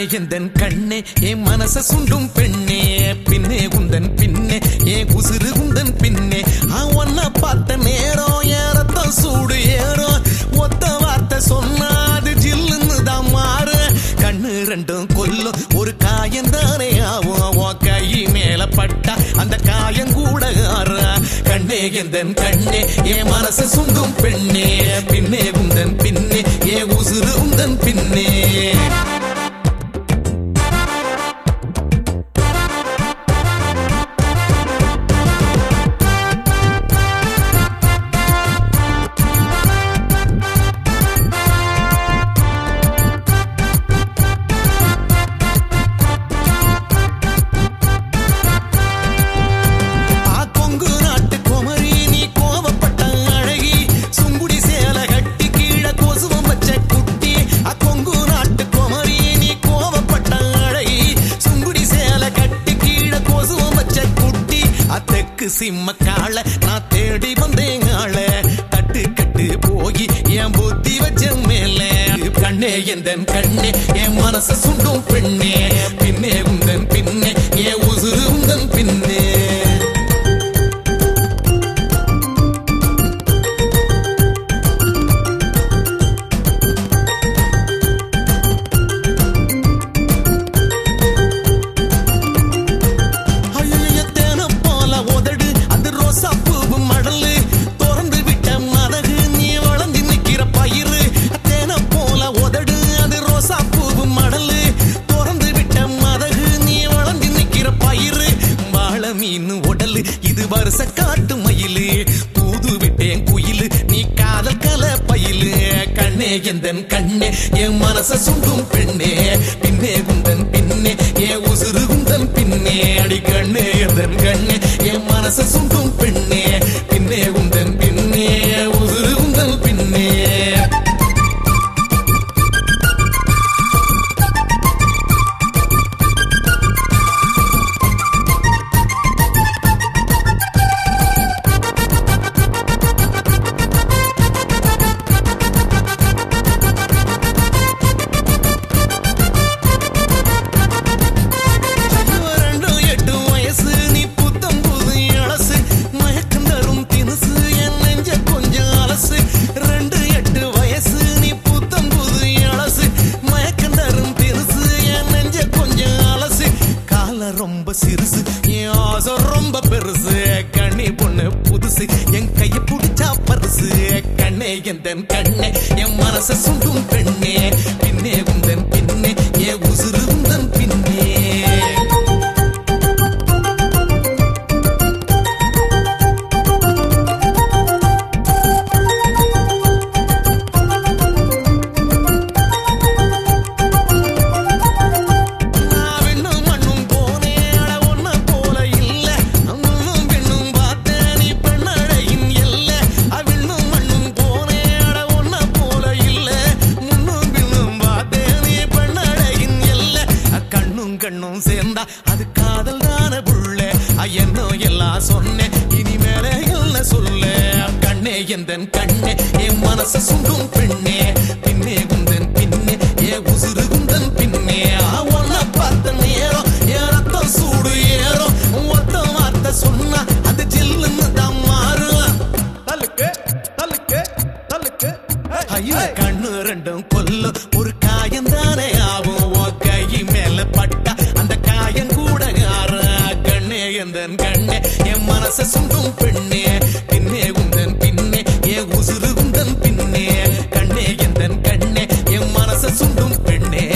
எந்தன் கண்ணே என் மனச சுண்டும் பெண்ணே பின்னே உந்தன் பின்னே என் உசுறு உந்தன் பின்னே ஒன்ன பார்த்த நேரம் என் ரத்தம் சூடு ஏறும் ஒத்த வார்த்தை சொன்னா அது ஜில்லுன்னு தான் மாறு கண்ணு ரெண்டும் கொல்லும் ஒரு காயம் தானே ஆகும் உன் கை மேல பட்டா அந்த காயம் கூட ஆறு கண்ணே எந்தன் கண்ணே என் மனச சுண்டும் பெண்ணே பின்னே உந்தன் பின்னே என் உசுறு உந்தன் பின்னே சிம்ம கால நான் தேடி வந்தேன் ஆள தட்டு கட்டு போய் என் புத்தி வச்ச மேல கண்ணே எந்தன் கண்ணே என் மனச சுண்டும் பெண்ணே பின்னே உந்தன் பின்னே என் உசுறு உந்தன் பின்னே இது வருஷ காட்டு மயிலு தூது விட்டேன் குயிலு நீ காதல் கல பயிலு கண்ணே எந்தன் கண்ணே என் மனச சுண்டும் பெண்ணே பின்னே குந்தன் பின்னே என் உசுறு குந்தன் பின்னே அடி கண்ணே எந்தன் கண்ணே என் மனச சுண்டும் பெண்ணே பின்னே குந்தன் பின்னே உசுறு குந்தன் பின்னே ரொம்ப சிறுசு என் ஆசை ரொம்ப பெருசு கண்ணி பொண்ணு புதுசு என் கைய புடிச்சா பரிசு கண்ணே எந்தன் கண்ணே என் மனச சுண்டும் பெண்ணே பின்னே உந்தன் பின்னே என் உசுறு உந்தன் பின்னே கண்ணும் சேர்ந்தா அது காதல் தான புள்ள என்னோ எல்லாம் சொன்னேன் இனிமேல என்ன சொல்ல கண்ணே எந்தன் கண்ணே என் மனச சுண்டும் பெண்ணே பின்னே குந்தன் பின்னே என் உசுறு குந்தன் பின்னே ஒன்ன பார்த்த நேரம் என் ரத்தம் சூடு ஏறும் ஒத்த வார்த்தை சொன்னா அது ஜில்லுன்னு தான் மாறும் தலுக்கு தலுக்கு தலுக்கு ஐயோ கண்ணு ரெண்டும் கொல்லும் ஒரு காயம் தானே ஆகும் கை மேல பட்டா அந்த காயம் கூட கண்ணே எந்தன் கண்ணே என் மனச சுண்டும் பெண்ணே பின்னே உந்தன் பின்னே என் உசுறு உந்தன் பின்னே கண்ணே எந்தன் கண்ணே என் மனச சுண்டும் பெண்ணே